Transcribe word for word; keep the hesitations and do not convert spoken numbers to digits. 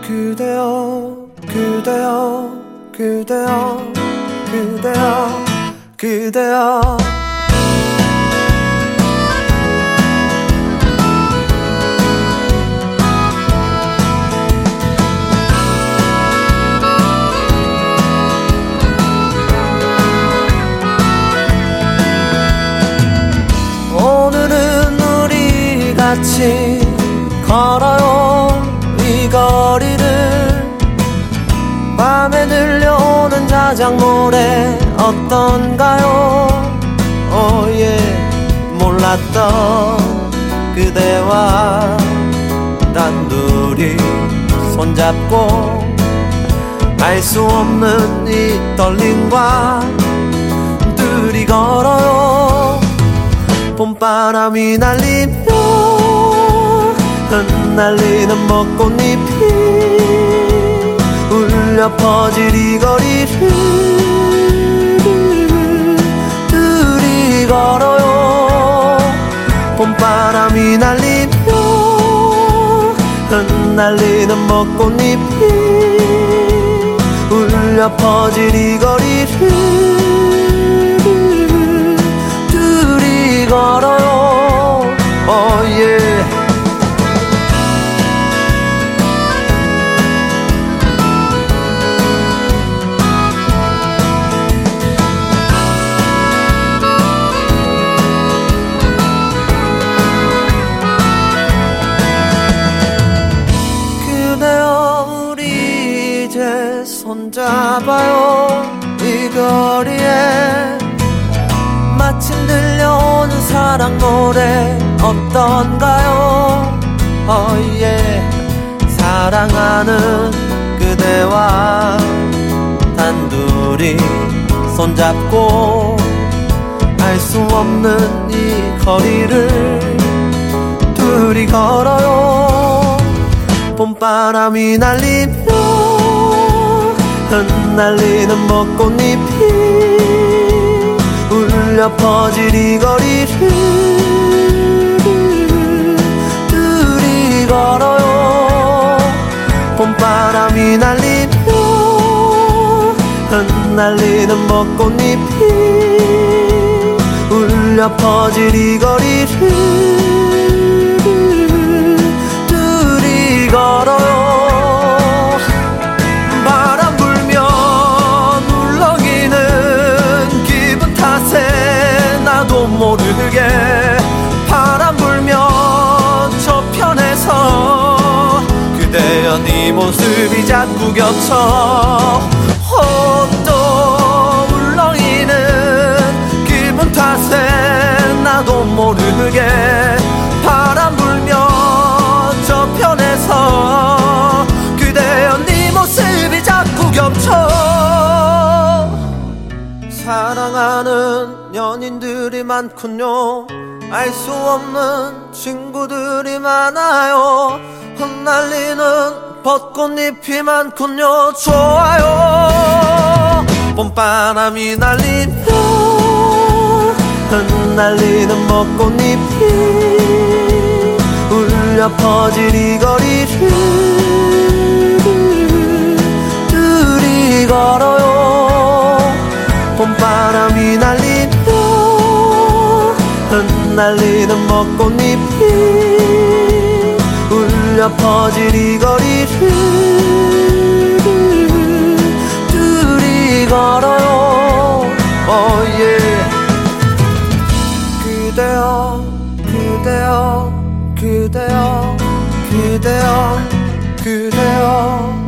그대여 그대여 그대여 그대여 그대여 오늘은 우리 같이 걸어요 이 거리를 밤에 들려오는 자작 노래 어떤가요 오예 몰랐던 그대와 단둘이 손잡고 알 수 없는 이 떨림과 둘이 걸어요 봄바람이 날리며 흩날리는 벚꽃잎이 울려 퍼질 이 거리를 둘이 걸어요 봄바람이 날리며 흩날리는 벚꽃잎이 울려 퍼질 이 거리를 둘이 걸어요 oh yeah. 손잡아요 이 거리에 마침 들려오는 사랑 노래 어떤가요 oh yeah. 사랑하는 그대와 단둘이 손잡고 알 수 없는 이 거리를 둘이 걸어요 봄바람이 날리며 흩날리는 벚꽃잎이 울려 퍼질 이 거리를 둘이 걸어요 봄바람이 날리며 흩날리는 벚꽃잎이 울려 퍼질 이 거리를 둘이 걸어요 나도 모르게 바람 불며 저편에서 그대여 네 모습이 자꾸 겹쳐 또 울렁이는 기분 탓에 나도 모르게 바람 불며 저편에서 그대여 네 모습이 자꾸 겹쳐 사랑하는 연인들이 많군요 알 수 없는 친구들이 많아요 흩날리는 벚꽃잎이 많군요 좋아요 봄바람이 날리며 흩날리는 벚꽃잎이 울려 퍼질 이 거리를 둘이 걸어요 봄바람이 날리며 흩날리는 벚꽃잎이 울려 퍼질 이 거리를 둘이 걸어요 oh yeah. 그대여 그대여 그대여 그대여 그대여